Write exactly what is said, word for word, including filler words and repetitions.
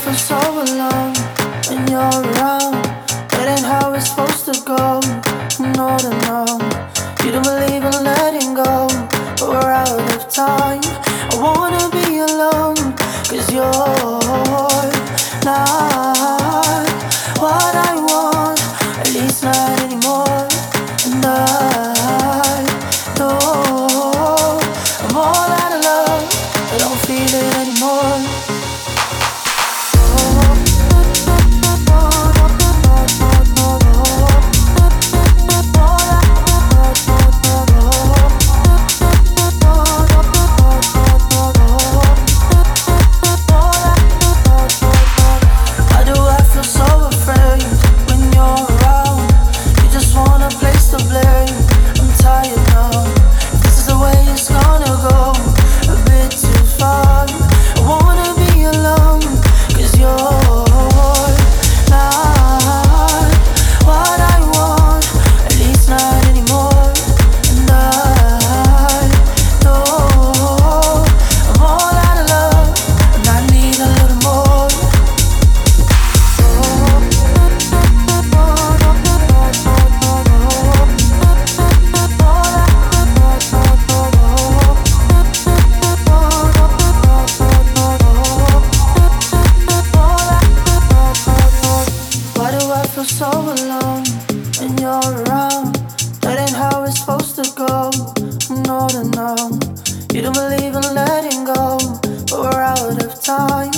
feel so alone when you're around. That ain't how it's supposed to go. No, no, no. You don't believe in letting go, but we're out of time. I wanna be alone, cause you're not what I want, at least not anymore. And I know I'm all out of love, I don't feel it anymore. So alone when you're around. That ain't how it's supposed to go. No, no, no. You don't believe in letting go, but we're out of time.